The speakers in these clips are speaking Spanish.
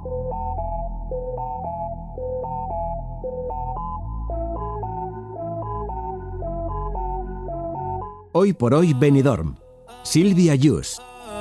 Hoy por hoy Benidorm. Silvia Yus.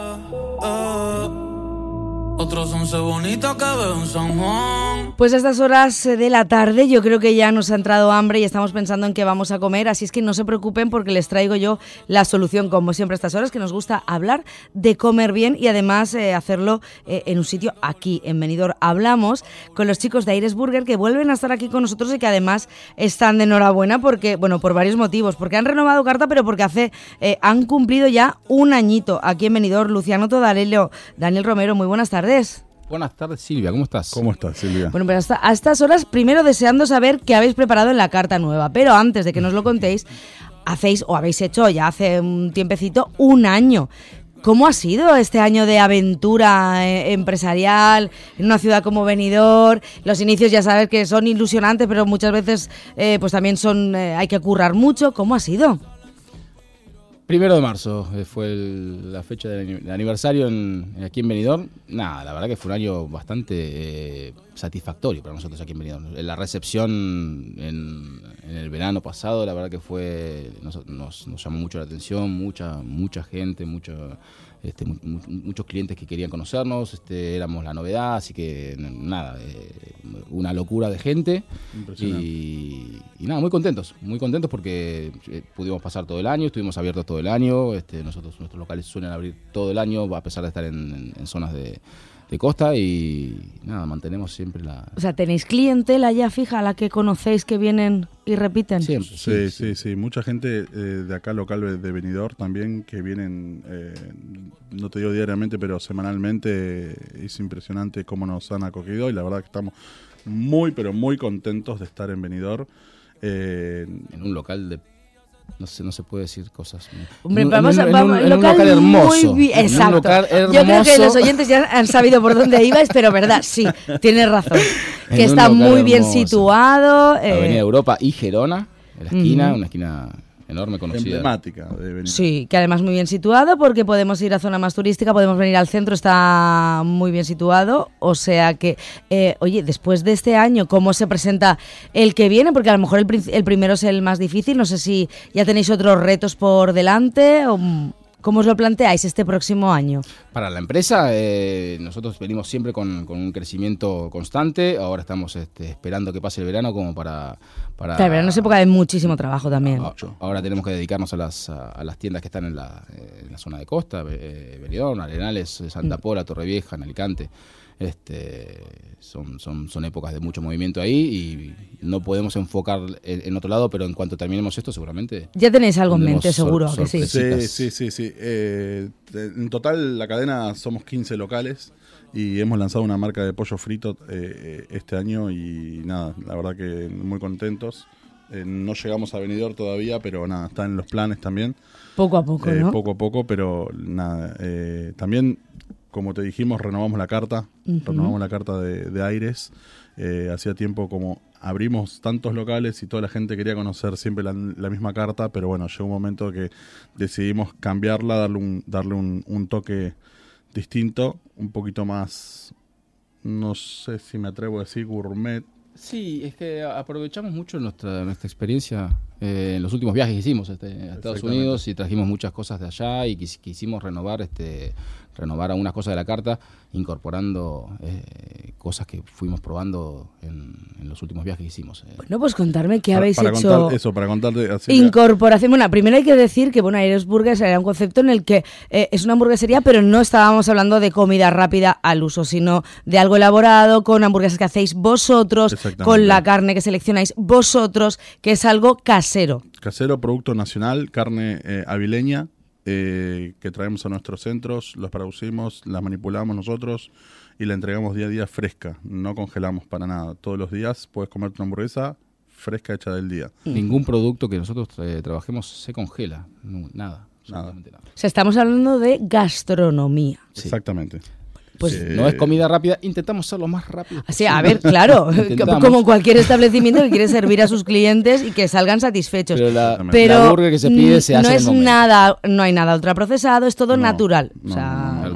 Otros 11 bonitos que veo en San Juan. Pues a estas horas de la tarde yo creo que ya nos ha entrado hambre y estamos pensando en qué vamos a comer, así es que no se preocupen porque les traigo yo la solución, como siempre a estas horas, que nos gusta hablar de comer bien y además hacerlo en un sitio aquí, en Benidorm. Hablamos con los chicos de Aires Burger que vuelven a estar aquí con nosotros y que además están de enhorabuena porque, bueno, por varios motivos, porque han renovado carta, pero porque han cumplido ya un añito aquí en Benidorm. Luciano Todalelo, Daniel Romero, muy buenas tardes. Buenas tardes, Silvia, ¿cómo estás? ¿Cómo estás, Silvia? Bueno, pero a estas horas, primero deseando saber qué habéis preparado en la carta nueva, pero antes de que nos lo contéis, habéis hecho ya hace un tiempecito un año. ¿Cómo ha sido este año de aventura empresarial en una ciudad como Benidorm? Los inicios ya sabes que son ilusionantes, pero muchas veces pues también hay que currar mucho. ¿Cómo ha sido? 1 de marzo fue la fecha del aniversario aquí en Benidorm. Nada, la verdad que fue un año bastante satisfactorio para nosotros aquí en Benidorm. La recepción en el verano pasado, la verdad que nos llamó mucho la atención, mucha gente, muchos clientes que querían conocernos, éramos la novedad, así que nada, una locura de gente y nada, muy contentos porque pudimos pasar todo el año, estuvimos abiertos todo el año, nuestros locales suelen abrir todo el año a pesar de estar en zonas de costa y nada, mantenemos siempre O sea, ¿tenéis clientela ya fija a la que conocéis que vienen y repiten? Siempre. Sí. Mucha gente de acá local de Benidorm también que vienen, no te digo diariamente, pero semanalmente. Es impresionante cómo nos han acogido y la verdad que estamos muy, pero muy contentos de estar en Benidorm. En un local de... No se puede decir cosas. Hombre, en un local hermoso. Exacto. Un local hermoso. Yo creo que los oyentes ya han sabido por dónde ibais, pero verdad, sí, tienes razón. Que está muy bien situado. Avenida Europa y Gerona, en la esquina, una esquina enorme, conocida. Emblemática de Benidorm. Sí, que además muy bien situado porque podemos ir a zona más turística, podemos venir al centro, está muy bien situado. O sea que, oye, después de este año, ¿cómo se presenta el que viene? Porque a lo mejor el primero es el más difícil. No sé si ya tenéis otros retos por delante o... ¿Cómo os lo planteáis este próximo año? Para la empresa, nosotros venimos siempre con un crecimiento constante. Ahora estamos esperando que pase el verano como para... Claro, el verano es época de muchísimo trabajo también. Ahora tenemos que dedicarnos a las tiendas que están en la zona de costa, Benidorm, Arenales, Santa Pola, Torrevieja, en Alicante. Son épocas de mucho movimiento ahí y no podemos enfocar en otro lado, pero en cuanto terminemos esto seguramente... Ya tenéis algo en mente, seguro que sí. Sí. En total la cadena somos 15 locales y hemos lanzado una marca de pollo frito este año y nada, la verdad que muy contentos. No llegamos a Benidorm todavía, pero nada, está en los planes también. Poco a poco, ¿no? Poco a poco, pero nada, también... Como te dijimos, renovamos la carta, de Aires. Hacía tiempo como abrimos tantos locales y toda la gente quería conocer siempre la misma carta, pero bueno, llegó un momento que decidimos cambiarla, darle un toque distinto, un poquito más, no sé si me atrevo a decir gourmet. Sí, es que aprovechamos mucho nuestra experiencia en los últimos viajes que hicimos a Estados Unidos y trajimos muchas cosas de allá y quisimos renovar algunas cosas de la carta, incorporando cosas que fuimos probando en los últimos viajes que hicimos. Bueno, pues contarme qué habéis hecho. Para contarte. Incorporación. Bueno, primero hay que decir que Aires Burgers era un concepto en el que es una hamburguesería, pero no estábamos hablando de comida rápida al uso, sino de algo elaborado, con hamburguesas que hacéis vosotros, con la carne que seleccionáis vosotros, que es algo casero. Casero, producto nacional, carne avileña. Que traemos a nuestros centros, los producimos, las manipulamos nosotros y la entregamos día a día fresca, no congelamos para nada. Todos los días puedes comerte una hamburguesa fresca hecha del día. Ningún producto que nosotros trabajemos se congela, nada. O sea, estamos hablando de gastronomía. Sí. Exactamente. Pues no es comida rápida, intentamos ser lo más rápido posible. Así, a ver, claro, como cualquier establecimiento que quiere servir a sus clientes y que salgan satisfechos. Pero la burger que se pide se hace no en es el momento. nada, no hay nada ultraprocesado, es todo natural. O sea,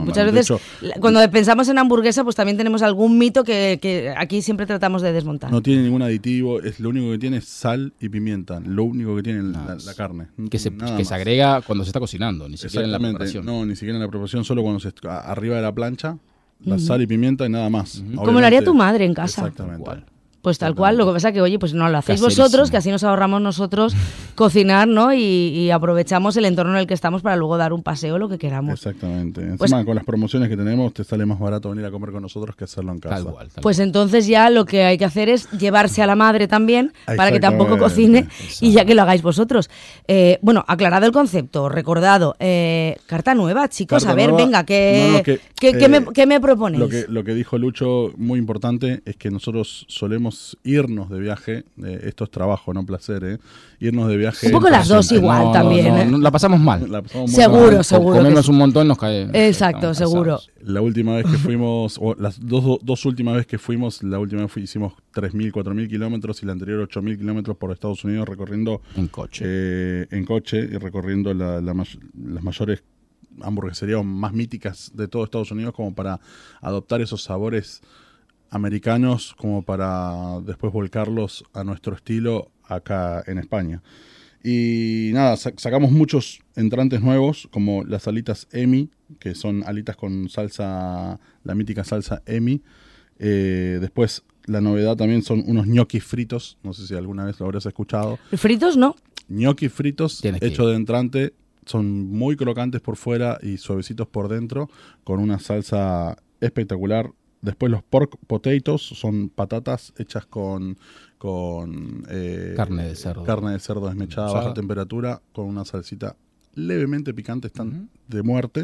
muchas De veces, hecho, cuando pensamos en hamburguesa, pues también tenemos algún mito que aquí siempre tratamos de desmontar. no tiene ningún aditivo, es lo único que tiene es sal y pimienta, lo único que tiene la carne. Que se Nada que más. se agrega cuando se está cocinando, ni siquiera en la preparación. No, ni siquiera en la preparación, solo cuando arriba de la plancha, la sal y pimienta y nada más. Como lo haría tu madre en casa. Exactamente. Tal cual. Pues tal cual, lo que pasa que, oye, pues no lo hacéis Caserísimo. vosotros, que así nos ahorramos nosotros cocinar, ¿no? Y aprovechamos el entorno en el que estamos para luego dar un paseo, lo que queramos. Exactamente. Encima, Pues- con las promociones que tenemos, te sale más barato venir a comer con nosotros que hacerlo en casa. Tal cual. Pues entonces ya lo que hay que hacer es llevarse a la madre también para que tampoco Exactamente. cocine y ya que lo hagáis vosotros. Bueno, aclarado el concepto, recordado. Carta nueva, chicos. Carta a ver, nueva. venga, No, que, ¿qué me proponéis? Lo que dijo Lucho, muy importante, es que nosotros solemos irnos de viaje. Esto es trabajo, no placer, ¿eh? Irnos de viaje. Un poco las dos igual también, ¿eh? No, la pasamos mal. La pasamos muy Seguro, mal. seguro. Comemos que sí. un montón nos cae. Exacto, estamos seguro. cansados. La última vez que fuimos, o las dos últimas veces que fuimos, la última vez hicimos 3.000, 4.000 kilómetros y la anterior 8.000 kilómetros por Estados Unidos recorriendo En coche. en coche y recorriendo las mayores hamburgueserías más míticas de todo Estados Unidos como para adoptar esos sabores americanos como para después volcarlos a nuestro estilo acá en España. Y nada, sacamos muchos entrantes nuevos, como las alitas Emi, que son alitas con salsa, la mítica salsa Emi. Después, la novedad también son unos ñoquis fritos, no sé si alguna vez lo habrás escuchado. ¿Fritos no? Ñoquis fritos Tienes que hechos ir. de entrante, son muy crocantes por fuera y suavecitos por dentro, con una salsa espectacular. Después los pork potatoes son patatas hechas con Carne de cerdo. carne de cerdo desmechada a baja temperatura, con una salsita levemente picante, están de muerte.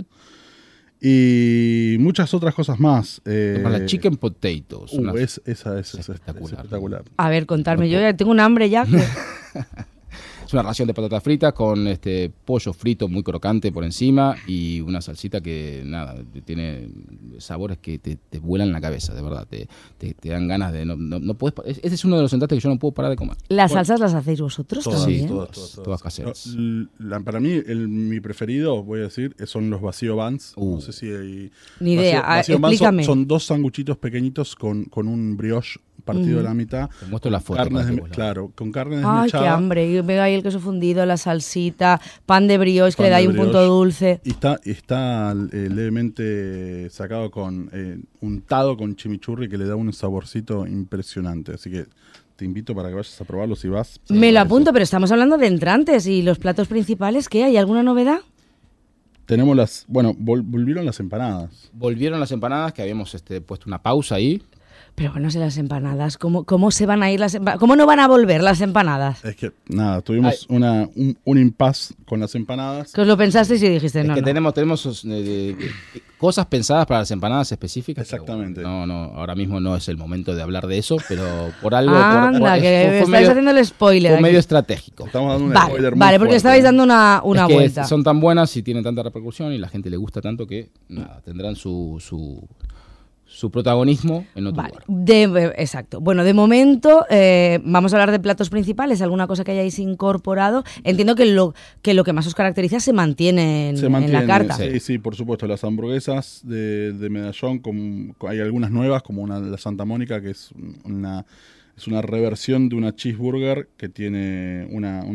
Y muchas otras cosas más. Con la chicken potatoes. Esa es espectacular. espectacular. A ver, contarme, yo ya tengo un hambre ya. Es una ración de patatas fritas con pollo frito muy crocante por encima y una salsita que, nada, tiene sabores que te vuelan la cabeza, de verdad. Te dan ganas de... No puedes, ese es uno de los entrantes que yo no puedo parar de comer. ¿Las salsas las hacéis vosotros Todas, también? todas caseras. Para mí, mi preferido, voy a decir, son los vacío buns. No sé si hay... Ni idea. Vacío buns Explícame. son dos sanguchitos pequeñitos con un brioche partido a la mitad. Te muestro la foto. Carne para que vos la- claro, con carne Ay, desmechada. qué hambre. Y veo ahí el queso fundido, la salsita, pan de brioche que Pan le da ahí de un punto brioche. dulce. Y está levemente sacado con untado con chimichurri que le da un saborcito impresionante. Así que te invito para que vayas a probarlo si vas. Me lo apunto, pero estamos hablando de entrantes y los platos principales. ¿Qué? ¿Hay alguna novedad? Tenemos volvieron las empanadas. Volvieron las empanadas, que habíamos puesto una pausa ahí. Pero bueno, sé las empanadas. ¿Cómo se van a ir las empanadas? ¿Cómo no van a volver las empanadas? Es que, nada, tuvimos un impasse con las empanadas. Que os lo pensasteis y dijiste, Es no, que no. tenemos cosas pensadas para las empanadas específicas. pero Exactamente. bueno, no, ahora mismo no es el momento de hablar de eso, pero por algo... Anda, que fue estáis medio- haciendo el spoiler. fue aquí. medio estratégico. Estamos dando un Vale, spoiler muy vale, porque fuerte. estabais dando una Es que vuelta. son tan buenas y tienen tanta repercusión y la gente le gusta tanto que nada, tendrán su protagonismo en otro Vale, lugar. exacto. Bueno, de momento vamos a hablar de platos principales, alguna cosa que hayáis incorporado. Entiendo que lo que más os caracteriza se mantiene en la carta. Sí, por supuesto. Las hamburguesas de medallón, hay algunas nuevas, como la Santa Mónica, que es una reversión de una cheeseburger que tiene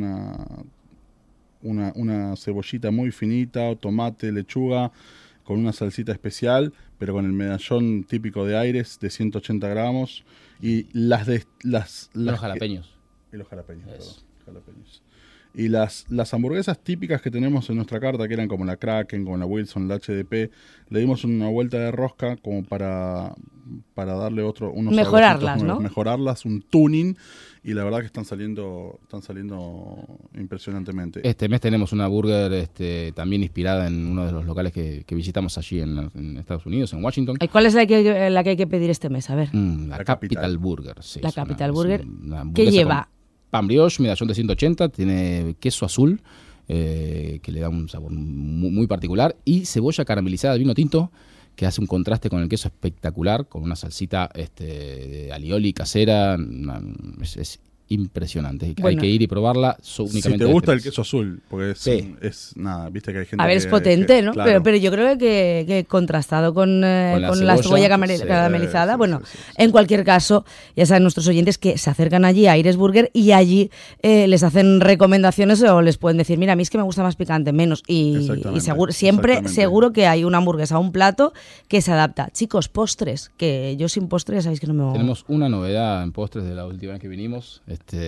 una cebollita muy finita, tomate, lechuga, con una salsita especial, pero con el medallón típico de Aires de 180 gramos. Y los jalapeños. Y los jalapeños, Eso. perdón, jalapeños. Y las hamburguesas típicas que tenemos en nuestra carta, que eran como la Kraken, como la Wilson, la HDP, le dimos una vuelta de rosca como para darle unos Mejorarlas, saborcitos nuevos, ¿no? mejorarlas, un tuning, y la verdad que están saliendo impresionantemente. Este mes tenemos una burger también inspirada en uno de los locales que visitamos allí en Estados Unidos, en Washington. ¿Cuál es la que hay que pedir este mes? A ver. La La Capital Capital. Burger. Sí, La es Capital es Burger, una ¿qué hamburguesa lleva? con pan brioche, medallón de 180, tiene queso azul, que le da un sabor muy particular, y cebolla caramelizada de vino tinto, que hace un contraste con el queso espectacular, con una salsita de alioli casera. Es impresionante. Bueno. Hay que ir y probarla únicamente. Si te gusta el queso azul, porque Sí. es nada, viste que hay gente A ver, que, es potente, ¿no? claro. Pero yo creo que contrastado con la cebolla caramelizada. sí, Bueno, sí. en cualquier caso, ya saben nuestros oyentes que se acercan allí a Aires Burger y allí les hacen recomendaciones o les pueden decir, mira, a mí es que me gusta más picante, menos. Y siempre exactamente. seguro que hay una hamburguesa, un plato que se adapta. Chicos, postres, que yo sin postres ya sabéis que no me... Tenemos una novedad en postres de la última vez que vinimos.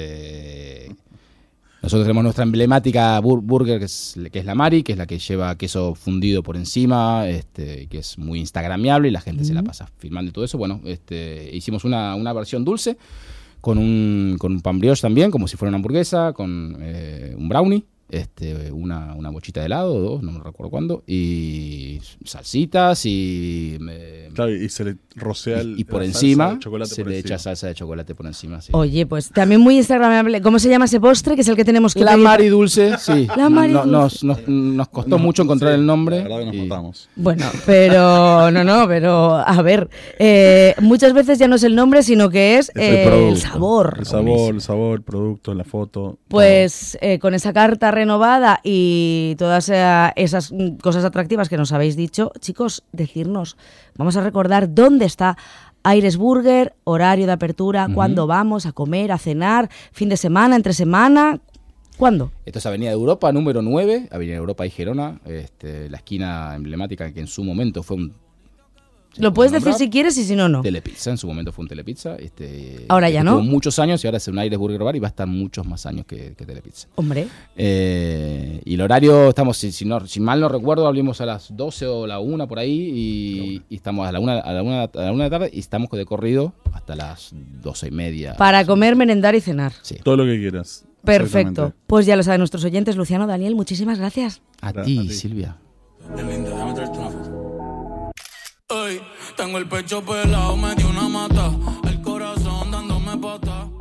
Nosotros tenemos nuestra emblemática burger, que es la Mari, que es la que lleva queso fundido por encima, que es muy instagramiable y la gente se la pasa filmando y todo eso. Bueno, hicimos una versión dulce con un pan brioche también, como si fuera una hamburguesa, con un brownie. Una bochita de helado, 2, no me recuerdo cuándo, y salsitas y Claro, y se le rocea y por la encima salsa de chocolate se por le encima. echa salsa de chocolate por encima. Sí. Oye, pues también muy instagramable. ¿Cómo se llama ese postre? Que es el que tenemos que La pedir? Mari Dulce, sí. La Mari Dulce. Nos costó mucho encontrar Sí, el nombre. La verdad que nos y- matamos. Bueno, pero pero a ver, muchas veces ya no es el nombre, sino que es el producto. el sabor. El sabor, el producto, la foto. Pues con esa carta renovada y todas esas cosas atractivas que nos habéis dicho, chicos, decirnos, vamos a recordar dónde está Aires Burger, horario de apertura, cuándo vamos a comer, a cenar, fin de semana, entre semana, ¿cuándo? Esto es Avenida de Europa, número 9, Avenida Europa y Gerona, la esquina emblemática que en su momento fue un... Lo puedes decir nombrar. si quieres y si no, no. Telepizza, en su momento fue un Telepizza. Ahora ya no. Tuvo muchos años y ahora es un Aires Burger Bar y va a estar muchos más años que Telepizza. Hombre, Y el horario, estamos, si mal no recuerdo, abrimos a las 12 o la 1 por ahí y estamos a la 1 de la tarde y estamos de corrido hasta las 12:30. para comer, merendar y cenar. Sí. Todo lo que quieras. Perfecto. Exactamente. Pues ya lo saben nuestros oyentes. Luciano, Daniel, muchísimas gracias. A Gracias ti, a ti. Silvia. Es linda, déjame traerte una foto. Ey, tengo el pecho pelado, me dio una